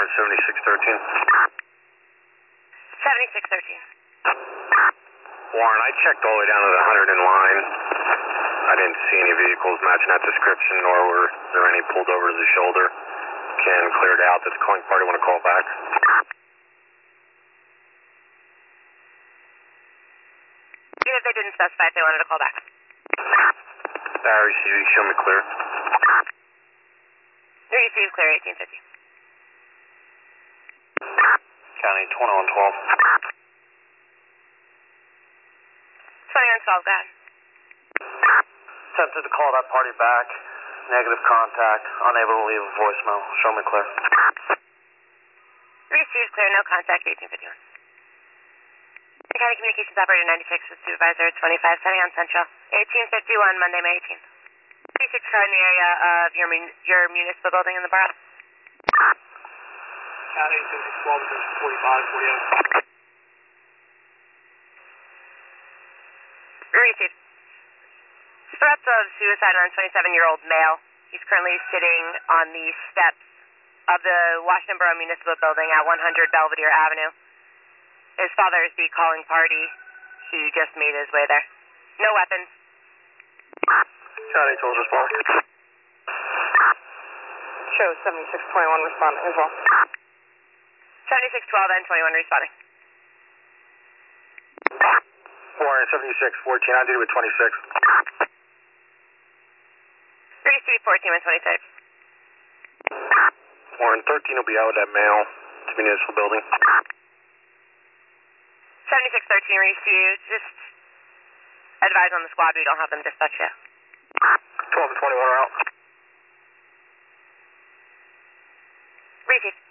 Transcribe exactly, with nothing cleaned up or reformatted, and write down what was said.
Warren, seventy-six thirteen. seventy-six thirteen. Warren, I checked all the way down to the one hundred in line. I didn't see any vehicles matching that description, nor were there any pulled over to the shoulder. Ken cleared out. Does the calling party want to call back? Even if they didn't specify if they wanted to call back. Barry, C V, show me clear. Receive clear, eighteen fifty. County, twenty-one twelve. twenty-one twelve, go ahead. Attempted to call that party back. Negative contact. Unable to leave a voicemail. Show me clear. Receive clear, no contact, eighteen fifty-one. County Communications Operator ninety-six with Supervisor twenty-five, setting on Central. eighteen fifty-one, Monday, May eighteenth. thirty-six car in the area of your mun- your municipal building in the borough. County, seventy-six twelve, forty-five, forty-eight. Received. Threats of suicide on a twenty-seven-year-old male. He's currently sitting on the steps of the Washington Borough Municipal Building at one hundred Belvedere Avenue. His father is the calling party. He just made his way there. No weapons. County, tools respond. Show seventy-six twenty-one responding as well. seventy-six twelve and twenty-one responding. Warren, seventy-six fourteen. I did it with twenty-six. Receive fourteen and twenty-six. Warren, thirteen will be out with that male to the municipal building. seventy-six thirteen received. Just advise on the squad we don't have them dispatched yet. twelve and twenty-one are out. Receive.